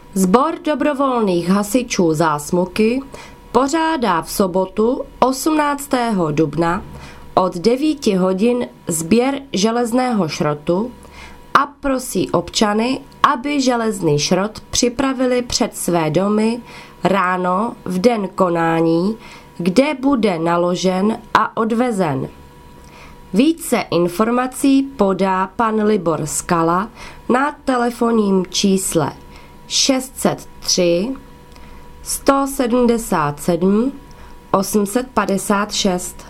Sbor dobrovolných hasičů Zásmuky pořádá v sobotu 18. dubna od 9 hodin sběr železného šrotu a prosí občany, aby železný šrot připravili před své domy ráno v den konání, kde bude naložen a odvezen. Více informací podá pan Libor Skala na telefonním čísle 603 177 856.